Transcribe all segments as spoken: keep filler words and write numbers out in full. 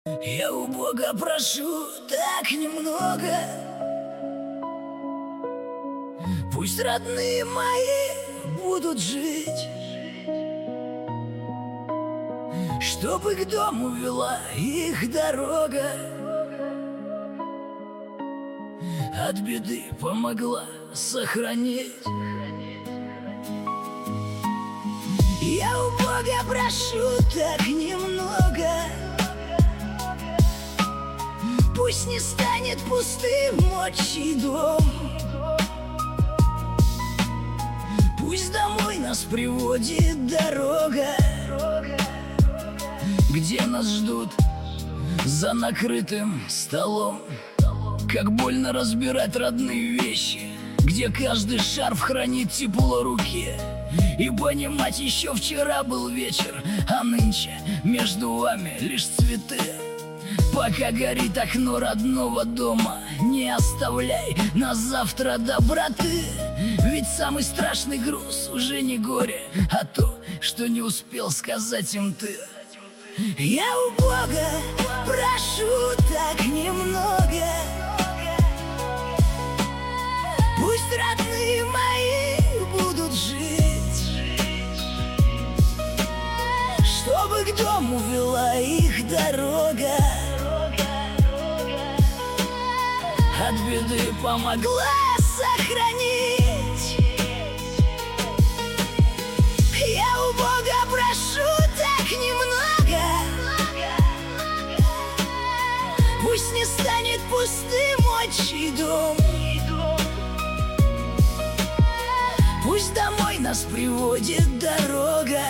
Я у Бога прошу так немного, пусть родные мои будут жить, чтобы к дому вела их дорога, от беды помогла сохранить. Я у Бога прошу так немного, пусть не станет пустым отчий дом, пусть домой нас приводит дорога, где нас ждут за накрытым столом. Как больно разбирать родные вещи, где каждый шарф хранит тепло руки, и понимать, еще вчера был вечер, а нынче между вами лишь цветы. Пока горит окно родного дома, не оставляй на завтра доброты, ведь самый страшный груз уже не горе, а то, что не успел сказать им ты. Я у Бога прошу так немного, пусть родные мои будут жить, чтобы к дому вела их дорога, от беды помогла сохранить. Я у Бога прошу так немного, пусть не станет пустым отчий дом, пусть домой нас приводит дорога,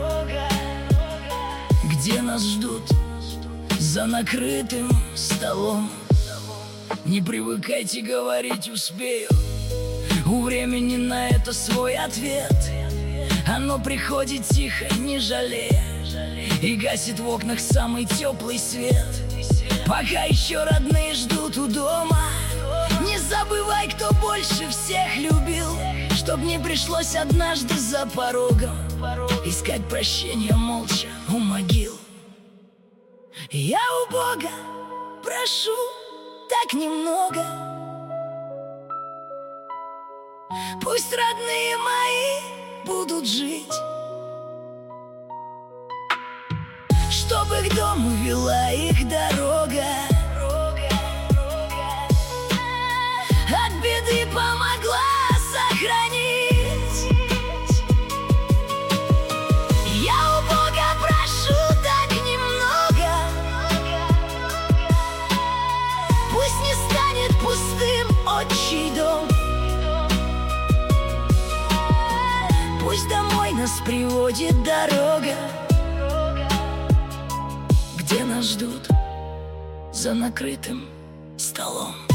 где нас ждут за накрытым столом. Не привыкайте говорить «успею», у времени на это свой ответ. Оно приходит тихо, не жалея, и гасит в окнах самый теплый свет. Пока еще родные ждут у дома, не забывай, кто больше всех любил, чтоб не пришлось однажды за порогом искать прощения молча у могил. Я у Бога прошу так немного, пусть родные мои будут жить, чтобы к дому вела их дорога, от беды помогла сохранить. Я у Бога прошу так немного, пусть не станет пустым отчий дом, пусть домой нас приводит дорога, где нас ждут за накрытым столом.